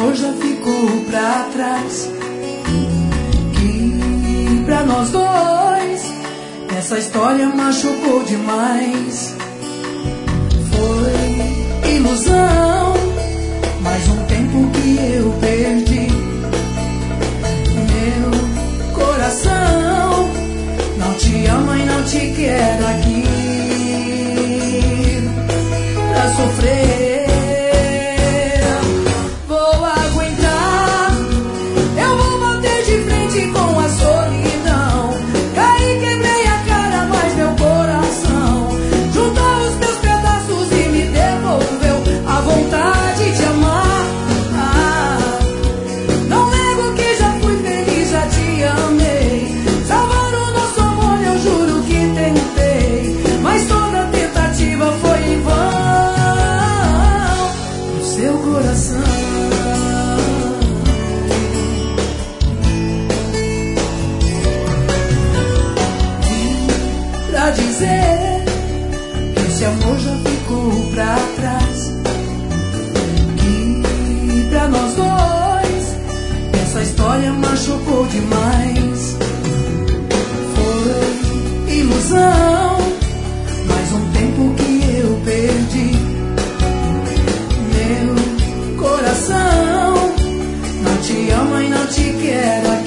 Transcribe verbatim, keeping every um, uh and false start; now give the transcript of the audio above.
amor já ficou pra trás, que pra nós dois essa história machucou demais. Foi ilusão, mais um tempo que eu perdi. Meu coração não te ama e não te quer aqui pra sofrer. Vou aguentar, eu vou bater de frente com a solidão. Caí, quebrei a cara, mas meu coração juntou os meus pedaços e me devolveu a vontade de amar. Ah, não nego que já fui feliz, já te amei. Salvar o nosso amor eu juro que tentei, mas toda tentativa foi em vão. No seu coração vim pra dizer que esse amor já ficou pra trás, que pra nós dois essa história machucou demais. Foi ilusão, mais um tempo que eu perdi. Meu coração não te ama e não te quer.